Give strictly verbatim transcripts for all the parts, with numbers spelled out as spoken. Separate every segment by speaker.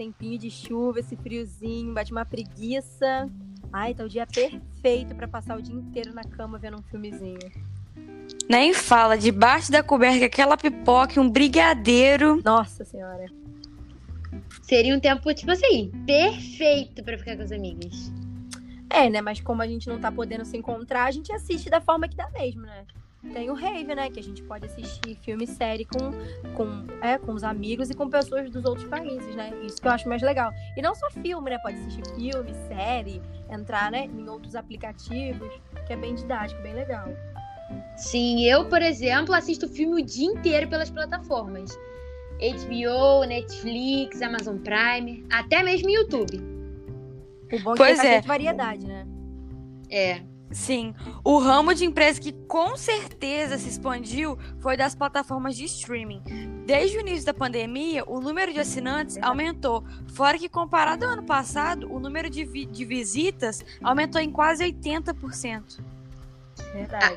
Speaker 1: tempinho de chuva, esse friozinho, bate uma preguiça. Ai, tá o dia perfeito pra passar o dia inteiro na cama vendo um filmezinho.
Speaker 2: Nem fala, debaixo da coberta, aquela pipoca e um brigadeiro.
Speaker 1: Nossa senhora.
Speaker 3: Seria um tempo, tipo assim, perfeito pra ficar com as amigas.
Speaker 1: É, né? Mas como a gente não tá podendo se encontrar, a gente assiste da forma que dá mesmo, né? Tem o Rave, né? Que a gente pode assistir filme e série com, com, é, com os amigos e com pessoas dos outros países, né? Isso que eu acho mais legal. E não só filme, né? Pode assistir filme, série, entrar, né, em outros aplicativos, que é bem didático, bem legal.
Speaker 3: Sim, eu, por exemplo, assisto filme o dia inteiro pelas plataformas. H B O, Netflix, Amazon Prime, até mesmo YouTube.
Speaker 1: O bom é que
Speaker 2: Pois
Speaker 1: tem
Speaker 2: é.
Speaker 1: bastante variedade, né?
Speaker 3: É.
Speaker 2: Sim, o ramo de empresa que com certeza se expandiu foi das plataformas de streaming. Desde o início da pandemia, o número de assinantes aumentou. Fora que, comparado ao ano passado, o número de, vi- de visitas aumentou em quase oitenta por cento.
Speaker 1: Verdade.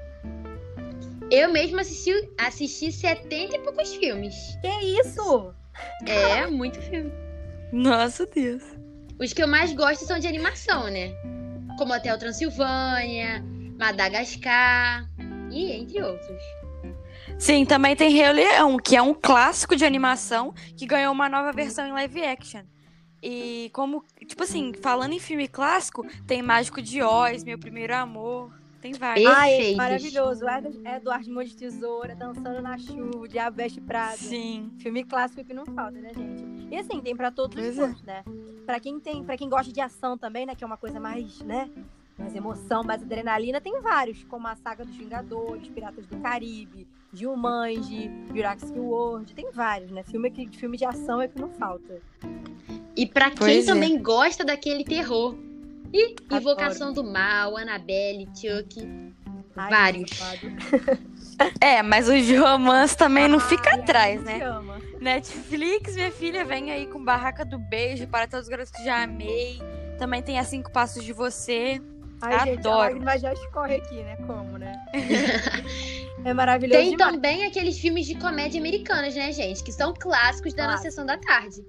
Speaker 3: Eu mesma assisti, assisti setenta e poucos filmes.
Speaker 1: Que isso?
Speaker 3: É, muito filme.
Speaker 2: Nossa Deus.
Speaker 3: Os que eu mais gosto são de animação, né? Como Hotel Transilvânia, Madagascar e entre outros.
Speaker 2: Sim, também tem Rei Leão, que é um clássico de animação que ganhou uma nova versão em live action. E como, tipo assim, falando em filme clássico, tem Mágico de Oz, Meu Primeiro Amor, tem vários.
Speaker 1: Ai, é
Speaker 3: Perfeitos.
Speaker 1: maravilhoso. Ed- Eduardo Mão de Tesoura, Dançando na Chuva, o Diabo Veste Prada.
Speaker 2: Sim.
Speaker 1: Filme clássico que não falta, né, gente? E assim, tem pra todos os
Speaker 2: Pois é.
Speaker 1: gostos, né? Pra quem tem, para quem gosta de ação também, né, que é uma coisa mais, né, mais emoção, mais adrenalina, tem vários, como a saga dos Vingadores, Piratas do Caribe, Jumanji, Jurassic World, tem vários, né? Filme que filme de ação é que não falta.
Speaker 3: E pra quem
Speaker 2: Pois é.
Speaker 3: também gosta daquele terror. E
Speaker 1: Adoro.
Speaker 3: Invocação do Mal, Annabelle, Chuck.
Speaker 1: Ai,
Speaker 3: Vários.
Speaker 1: safado.
Speaker 2: É, mas o de romance também não fica
Speaker 1: Ai,
Speaker 2: atrás,
Speaker 1: a
Speaker 2: né?
Speaker 1: gente ama.
Speaker 2: Netflix, minha filha, vem aí com Barraca do Beijo, Para Todos os Garotos que Já Amei. Também tem A Cinco Passos de Você.
Speaker 1: Ai, gente, a
Speaker 2: Adoro.
Speaker 1: lágrima já escorre aqui, né? Como, né? É maravilhoso
Speaker 3: Tem
Speaker 1: demais.
Speaker 3: também aqueles filmes de comédia americanas, né, gente? Que são clássicos da nossa
Speaker 1: Clássico.
Speaker 3: sessão da tarde.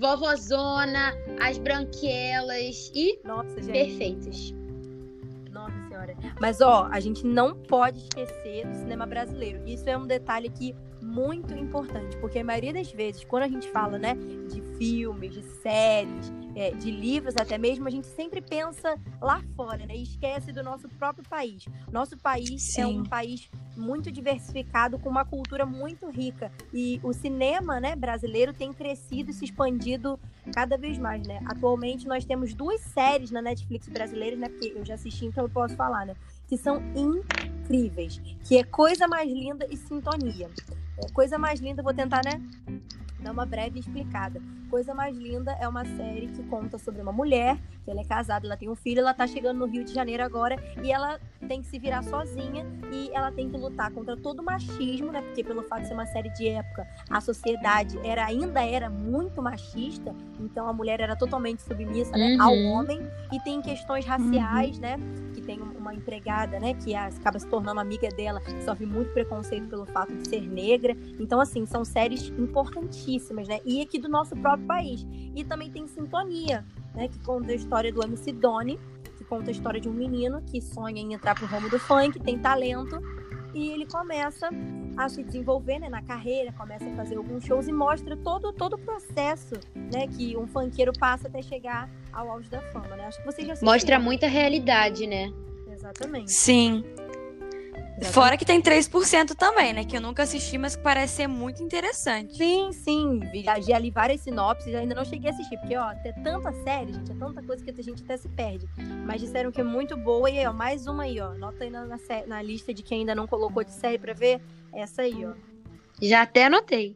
Speaker 3: Vovozona, As Branquelas e
Speaker 1: Nossa, gente.
Speaker 3: Perfeitos.
Speaker 1: Nossa senhora. Mas, ó, a gente não pode esquecer do cinema brasileiro. Isso é um detalhe aqui muito importante, porque a maioria das vezes, quando a gente fala, né, de filmes, de séries, é, de livros até mesmo, a gente sempre pensa lá fora, né, e esquece do nosso próprio país. Nosso país é
Speaker 2: Sim.
Speaker 1: um país muito diversificado, com uma cultura muito rica. E o cinema, né, brasileiro tem crescido e se expandido cada vez mais, né? Atualmente nós temos duas séries na Netflix brasileiras, né? Porque eu já assisti, então eu posso falar, né? Que são incríveis. Que é Coisa Mais Linda e Sintonia. É, Coisa Mais Linda, eu vou tentar, né? Dar uma breve explicada. Coisa Mais Linda é uma série que conta sobre uma mulher, que ela é casada, ela tem um filho, ela tá chegando no Rio de Janeiro agora e ela tem que se virar sozinha e ela tem que lutar contra todo o machismo, né? Porque pelo fato de ser uma série de época, a sociedade era, ainda era muito machista, então a mulher era totalmente submissa, né,
Speaker 3: Uhum.
Speaker 1: ao homem, e tem questões raciais, né? Que tem uma empregada, né, que acaba se tornando amiga dela, que sofre muito preconceito pelo fato de ser negra. Então, assim, são séries importantíssimas, né? E aqui do nosso próprio país. E também tem Sintonia, né? Que conta a história do M C Doni, que conta a história de um menino que sonha em entrar pro ramo do funk, tem talento, e ele começa a se desenvolver, né, na carreira, começa a fazer alguns shows e mostra todo, todo o processo, né, que um funkeiro passa até chegar ao auge da fama, né? Acho que vocês já assistiram.
Speaker 3: Mostra muita realidade, né?
Speaker 1: Exatamente.
Speaker 2: Sim.
Speaker 1: Exatamente.
Speaker 2: Fora que tem três por cento também, né? Que eu nunca assisti, mas que parece ser muito interessante.
Speaker 1: Sim, sim. Já, já li várias sinopses, ainda não cheguei a assistir. Porque, ó, tem tanta série, gente, é tanta coisa que a gente até se perde. Mas disseram que é muito boa. E aí, ó, mais uma aí, ó. Anota aí na, na, sé- na lista de quem ainda não colocou de série pra ver. Essa aí, ó.
Speaker 3: Já até anotei.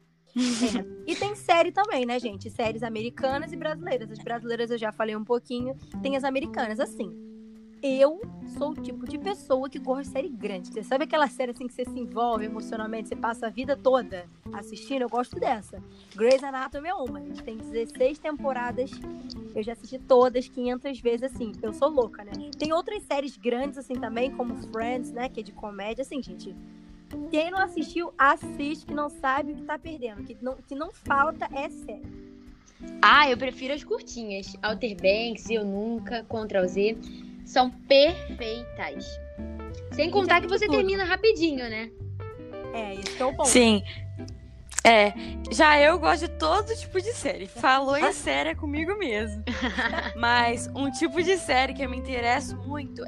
Speaker 1: É. E tem série também, né, gente? Séries americanas e brasileiras. As brasileiras eu já falei um pouquinho. Tem as americanas, assim. Eu sou o tipo de pessoa que gosta de série grande. Você sabe aquela série assim que você se envolve emocionalmente, você passa a vida toda assistindo? Eu gosto dessa. Grey's Anatomy é uma. A gente tem dezesseis temporadas. Eu já assisti todas quinhentas vezes, assim. Eu sou louca, né? Tem outras séries grandes, assim, também, como Friends, né? Que é de comédia. Assim, gente, quem não assistiu, assiste, que não sabe o que tá perdendo. Que não, que não falta é série.
Speaker 3: Ah, eu prefiro as curtinhas. Outer Banks, Eu Nunca, Ctrl Z. São perfeitas. Sem contar que você
Speaker 1: tudo.
Speaker 3: termina rapidinho, né?
Speaker 1: É, isso que é o ponto.
Speaker 2: Sim. É, já eu gosto de todo tipo de série. Falou em série é comigo mesmo. Mas um tipo de série que eu me interesso muito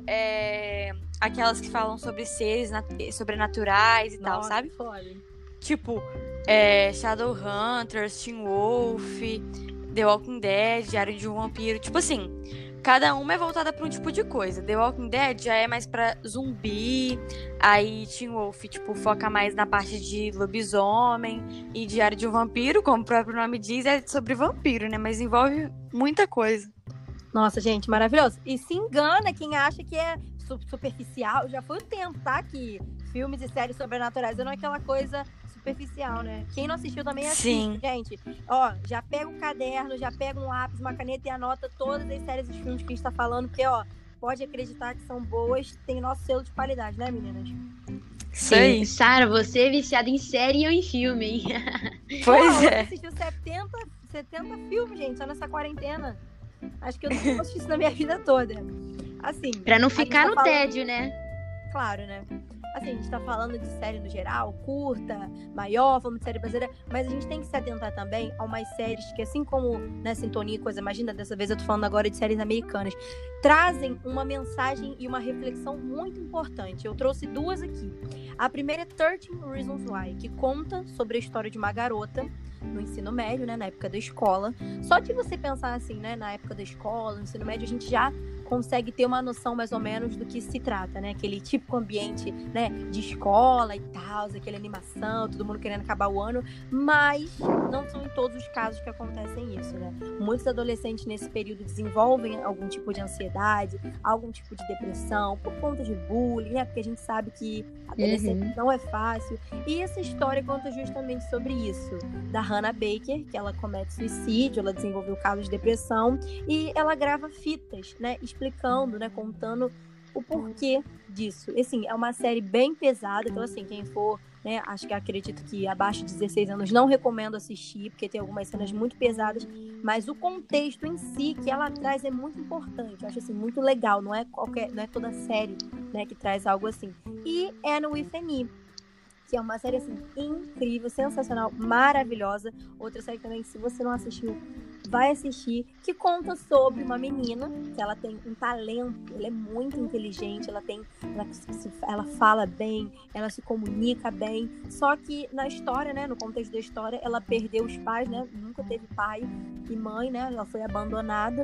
Speaker 2: é aquelas que falam sobre seres nat- sobrenaturais e tal,
Speaker 1: Nossa,
Speaker 2: sabe?
Speaker 1: foda.
Speaker 2: Tipo, é, Shadowhunters, Teen Wolf, The Walking Dead, Diário de um Vampiro. Tipo assim, cada uma é voltada pra um tipo de coisa. The Walking Dead já é mais pra zumbi. Aí Teen Wolf, tipo, foca mais na parte de lobisomem. E Diário de um Vampiro, como o próprio nome diz, é sobre vampiro, né? Mas envolve muita coisa.
Speaker 1: Nossa, gente, maravilhoso. E se engana quem acha que é su- superficial. Já foi o tempo, tá? Que filmes e séries sobrenaturais não é aquela coisa superficial, né? Quem não assistiu também assiste,
Speaker 2: Sim.
Speaker 1: gente. Ó, já pega um caderno, já pega um lápis, uma caneta e anota todas as séries e os filmes que a gente tá falando, porque, ó, pode acreditar que são boas, tem nosso selo de qualidade, né, meninas?
Speaker 2: Isso aí.
Speaker 3: Sara, você é viciada em série ou em filme, hein?
Speaker 2: Pois
Speaker 1: Pô,
Speaker 2: é.
Speaker 1: Você assistiu setenta, setenta filmes, gente, só nessa quarentena. Acho que eu não assisti isso na minha vida toda. Assim.
Speaker 3: Pra não
Speaker 1: a gente
Speaker 3: ficar
Speaker 1: tá
Speaker 3: no
Speaker 1: falando-
Speaker 3: tédio, né?
Speaker 1: Claro, né? Assim, a gente tá falando de série no geral, curta, maior, falando de série brasileira, mas a gente tem que se atentar também a umas séries que, assim como na Sintonia e coisa, imagina, dessa vez eu tô falando agora de séries americanas, trazem uma mensagem e uma reflexão muito importante. Eu trouxe duas aqui. A primeira é thirteen Reasons Why, que conta sobre a história de uma garota no ensino médio, né, na época da escola. Só de você pensar assim, né, na época da escola, no ensino médio, a gente já consegue ter uma noção mais ou menos do que se trata, né? Aquele típico ambiente, né, de escola e tal, aquela animação, todo mundo querendo acabar o ano, mas não são em todos os casos que acontecem isso, né? Muitos adolescentes nesse período desenvolvem algum tipo de ansiedade, algum tipo de depressão, por conta de bullying, né? Porque a gente sabe que adolescente
Speaker 3: Uhum.
Speaker 1: não é fácil. E essa história conta justamente sobre isso, da Hannah Baker, que ela comete suicídio, ela desenvolveu casos de depressão, e ela grava fitas, né, explicando, né, contando o porquê disso. E, assim, é uma série bem pesada, então, assim, quem for, né, acho que acredito que abaixo de dezesseis anos não recomendo assistir, porque tem algumas cenas muito pesadas, mas o contexto em si que ela traz é muito importante, eu acho, assim, muito legal, não é qualquer, não é toda série, né, que traz algo assim. E Anne with an E, que é uma série, assim, incrível, sensacional, maravilhosa. Outra série também, se você não assistiu, vai assistir, que conta sobre uma menina, que ela tem um talento, ela é muito inteligente, ela tem, ela, se- ela fala bem, ela se comunica bem, só que na história, né, no contexto da história, ela perdeu os pais, né, nunca teve pai e mãe, né, ela foi abandonada.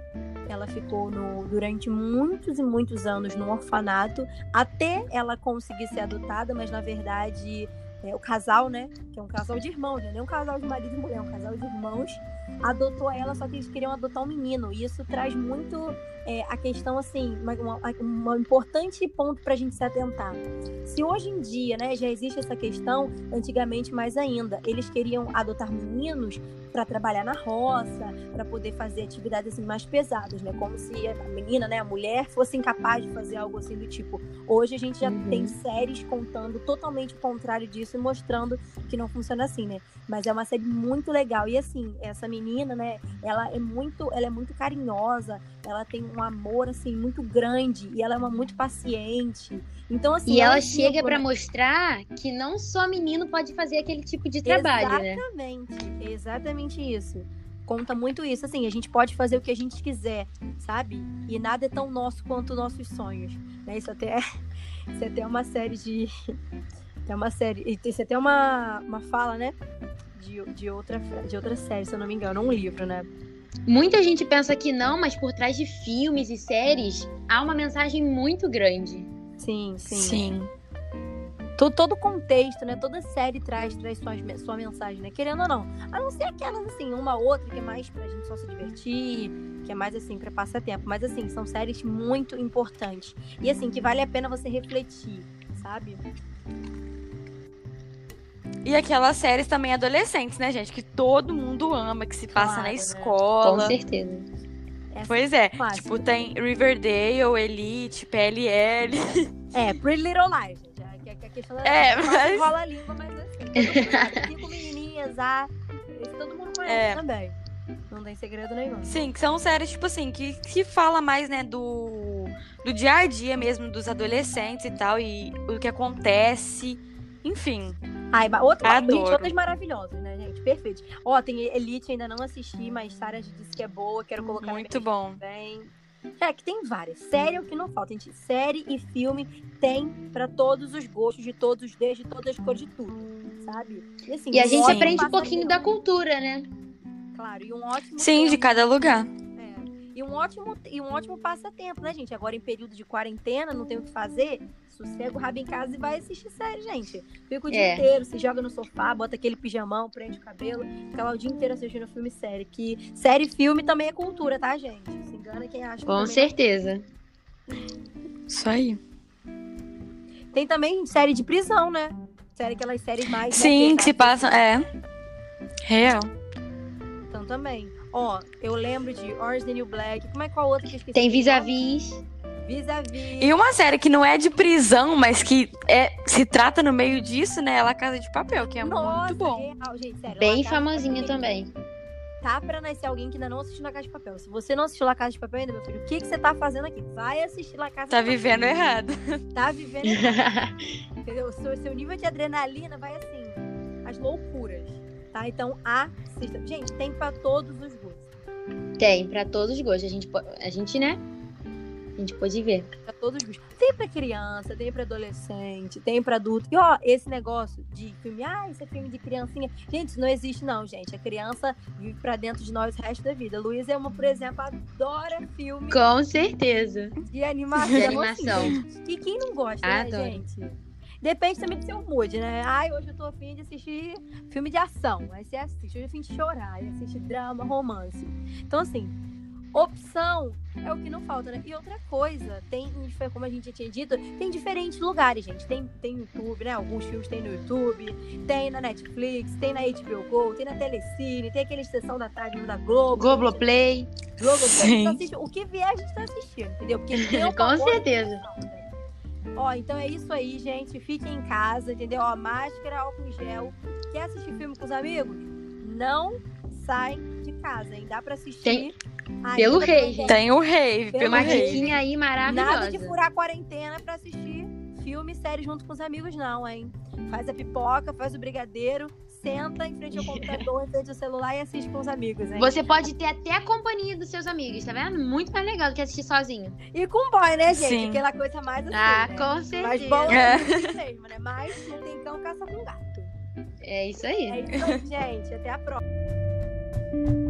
Speaker 1: Ela ficou no, durante muitos e muitos anos no orfanato, até ela conseguir ser adotada, mas na verdade é, o casal, né, que é um casal de irmãos, né, não é um casal de marido e mulher, é um casal de irmãos, adotou ela, só que eles queriam adotar um menino, e isso traz muito é, a questão, assim, uma, uma, uma importante ponto pra gente se atentar. Se hoje em dia, né, já existe essa questão, antigamente mais ainda, eles queriam adotar meninos para trabalhar na roça, para poder fazer atividades assim mais pesadas, né? Como se a menina, né, a mulher fosse incapaz de fazer algo assim do tipo. Hoje a gente já
Speaker 3: Uhum.
Speaker 1: tem séries contando totalmente o contrário disso e mostrando que não funciona assim, né? Mas é uma série muito legal. E assim, essa menina, né, ela é muito, ela é muito carinhosa, ela tem um amor assim muito grande e ela é uma muito paciente. Então assim,
Speaker 3: E
Speaker 1: é um
Speaker 3: ela
Speaker 1: exemplo,
Speaker 3: chega pra
Speaker 1: né?
Speaker 3: mostrar que não só menino pode fazer aquele tipo de trabalho, né?
Speaker 1: Exatamente, exatamente isso. Conta muito isso. Assim, a gente pode fazer o que a gente quiser, sabe? E nada é tão nosso quanto nossos sonhos. Né? Isso até isso até é uma série de. É uma série. Isso até é uma, uma fala, né? De, de, outra, de outra série, se eu não me engano, um livro, né?
Speaker 3: Muita gente pensa que não, mas por trás de filmes e séries há uma mensagem muito grande.
Speaker 1: Sim, sim.
Speaker 2: Sim.
Speaker 1: Todo, todo o contexto, né? Toda série traz, traz sua, sua mensagem, né? Querendo ou não. A não ser aquelas, assim, uma outra que é mais pra gente só se divertir, que é mais, assim, pra passar tempo. Mas, assim, são séries muito importantes. E, assim, que vale a pena você refletir, sabe?
Speaker 2: E aquelas séries também adolescentes, né, gente? Que todo mundo ama, que se passa
Speaker 1: Claro,
Speaker 2: na
Speaker 1: né?
Speaker 3: Com
Speaker 2: escola.
Speaker 3: certeza.
Speaker 1: Essa
Speaker 2: Pois é.
Speaker 1: clássica.
Speaker 2: Tipo, tem Riverdale, Elite, P L L.
Speaker 1: É, Pretty Little Lies, gente. A, que- que a questão da
Speaker 2: É,
Speaker 1: quase
Speaker 2: mas-
Speaker 1: rola a língua, mas assim, todo mundo sabe. Cinco menininhas, ah, esse todo mundo conhece
Speaker 2: É.
Speaker 1: também. Não tem segredo nenhum.
Speaker 2: Sim, que são séries, tipo assim, que, que fala mais, né, do, do dia a dia mesmo, dos adolescentes e tal, e o que acontece, enfim.
Speaker 1: Ai, ba- outra,
Speaker 2: Adoro.
Speaker 1: gente, outras maravilhosas, né, gente? Perfeito. Ó, tem Elite, ainda não assisti, mas Sarah já disse que é boa, quero colocar
Speaker 2: Muito
Speaker 1: na minha
Speaker 2: bom.
Speaker 1: lista também. É, que tem várias. Série é o que não falta, gente. Série e filme tem pra todos os gostos, de todos os desde de todas as cores, de tudo, sabe? E, assim,
Speaker 3: E a
Speaker 1: um
Speaker 3: gente
Speaker 1: ótimo
Speaker 3: aprende um pouquinho da
Speaker 1: passatempo.
Speaker 3: cultura, né?
Speaker 1: Claro, e um ótimo
Speaker 2: Sim, de
Speaker 1: tempo.
Speaker 2: cada lugar.
Speaker 1: É. E um ótimo, e um ótimo passatempo, né, gente? Agora em período de quarentena, não tem o que fazer. Sossega o rabo em casa e vai assistir série, gente. Fica o dia
Speaker 3: É.
Speaker 1: inteiro, se joga no sofá, bota aquele pijamão, prende o cabelo, fica lá o dia inteiro assistindo filme e série. Que série e filme também é cultura, tá, gente? Se engana quem acha que
Speaker 3: Com
Speaker 1: também
Speaker 3: certeza.
Speaker 2: Isso aí.
Speaker 1: não. Tem também série de prisão, né? Série, aquelas séries mais...
Speaker 2: Sim,
Speaker 1: né,
Speaker 2: que se passam. É. Real.
Speaker 1: Então também. Ó, eu lembro de Orange is the New Black. Como é qual outra que eu esqueci?
Speaker 3: Tem vis-a-vis.
Speaker 1: Vis-a-vis.
Speaker 2: E uma série que não é de prisão, mas que é, se trata no meio disso, né? La Casa de Papel, que é
Speaker 1: Nossa,
Speaker 2: muito bom.
Speaker 1: real, gente, sério.
Speaker 3: Bem
Speaker 1: La Casa de
Speaker 3: famosinha
Speaker 1: Papel.
Speaker 3: também.
Speaker 1: Tá pra nascer alguém que ainda não assistiu La Casa de Papel. Se você não assistiu La Casa de Papel ainda, meu filho, o que, que você tá fazendo aqui? Vai assistir La Casa
Speaker 2: Tá
Speaker 1: de Papel.
Speaker 2: vivendo errado.
Speaker 1: Tá vivendo errado, entendeu? O seu, seu nível de adrenalina vai assim, as loucuras, tá? Então, assista. Gente, tem pra todos os gostos.
Speaker 3: Tem, pra todos os gostos. A gente, po- a gente, né? A gente pode ver.
Speaker 1: Pra todos os gostos. Tem pra criança, tem pra adolescente, tem pra adulto. E ó, esse negócio de filme, ah, isso é filme de criancinha. Gente, isso não existe não, gente. A criança vive pra dentro de nós o resto da vida. Luísa é uma, por exemplo, adora filme
Speaker 3: Com certeza.
Speaker 1: de animação.
Speaker 3: De animação.
Speaker 1: Assim, e quem não gosta, né,
Speaker 3: Adoro.
Speaker 1: gente? Depende também do seu mood, né? Ai, hoje eu tô afim de assistir filme de ação. Aí você assiste. Hoje eu tô afim de chorar. Aí assiste drama, romance. Então, assim, opção é o que não falta, né? E outra coisa, tem, como a gente já tinha dito, tem diferentes lugares, gente. Tem, tem YouTube, né? Alguns filmes tem no YouTube, tem na Netflix, tem na H B O Go, tem na Telecine, tem aquele Sessão da Tarde da Globo.
Speaker 3: Globoplay.
Speaker 1: Globo,
Speaker 2: Sim.
Speaker 1: assiste, o que vier a gente tá assistindo, entendeu? Porque tem
Speaker 3: Com
Speaker 1: uma boa
Speaker 3: certeza.
Speaker 1: opção, né? Ó, então é isso aí, gente. Fiquem em casa, entendeu? Ó, máscara, álcool em gel. Quer assistir filme com os amigos? Não sai de casa, hein? Dá pra assistir.
Speaker 3: Tem-
Speaker 1: ainda
Speaker 3: pelo
Speaker 1: na
Speaker 3: rave.
Speaker 1: pandemia.
Speaker 2: Tem o rave,
Speaker 1: Pelo
Speaker 2: pelo
Speaker 3: Uma
Speaker 1: rave.
Speaker 2: rave.
Speaker 3: diquinha aí
Speaker 1: Nada de
Speaker 3: maravilhosa.
Speaker 1: furar a quarentena pra assistir filme e série junto com os amigos, não, hein? Faz a pipoca, faz o brigadeiro, senta em frente ao computador, em frente ao celular e assiste com os amigos, hein?
Speaker 3: Você pode ter até a companhia dos seus amigos, tá vendo? Muito mais legal do que assistir sozinho.
Speaker 1: E com boy, né, gente?
Speaker 2: Sim.
Speaker 1: Aquela coisa mais assim,
Speaker 3: Ah,
Speaker 1: né?
Speaker 3: com
Speaker 1: Mas
Speaker 3: certeza.
Speaker 1: bom
Speaker 2: É.
Speaker 1: é isso mesmo, né? Mas não tem cão, caça com gato.
Speaker 3: É isso aí.
Speaker 1: É isso aí, gente. Até a próxima.